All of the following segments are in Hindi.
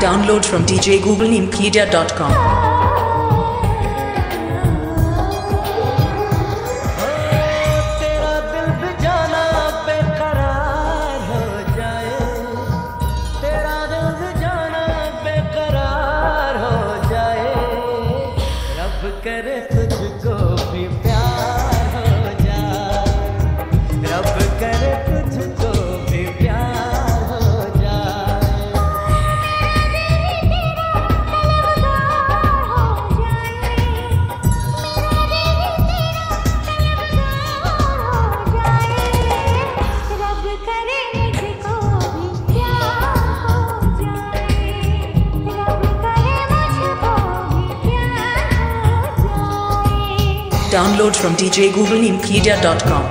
Download from djgoogleneampedia.com. करे तुझको भी प्यार हो जाए, रब करे तुझको भी प्यार हो जाए। Download from djgoogleneampedia.com.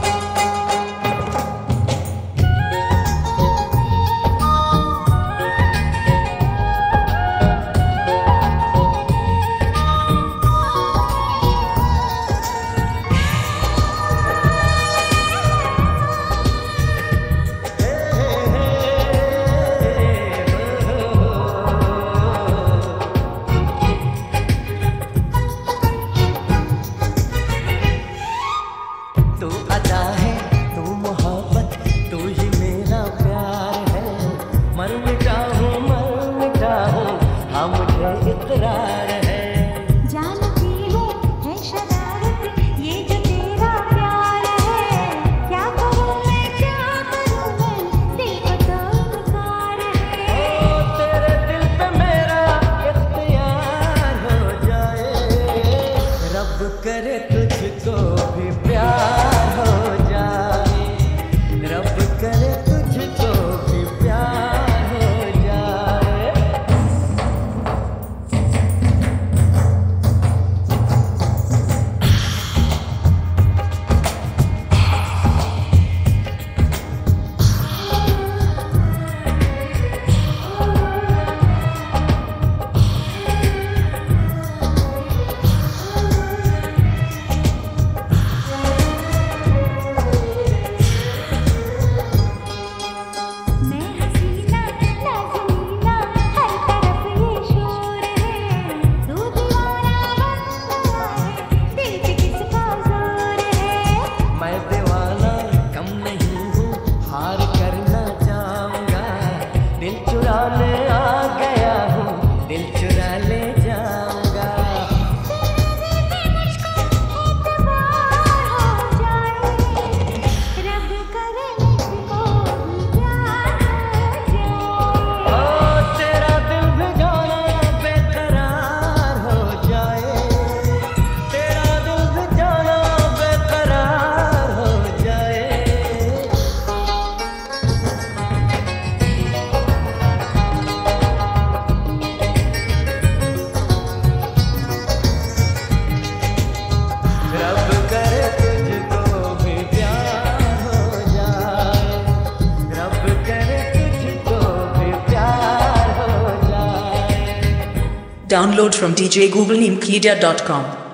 तू अदा है, तू मोहब्बत, तू ही मेरा प्यार है। मर मिटा हूँ, हाँ मुझे इकरार है। जानती हूँ है शरारत ये जो तेरा प्यार है। क्या करूँ मैं, दिल को तो इनकार है। ओ तेरे दिल पे मेरा इख्तियार हो जाए, रब करे तुझको भी प्यार हो जाए, रब करे तुझको भी प्यार हो जाए। Download from djgoogleneampedia.com.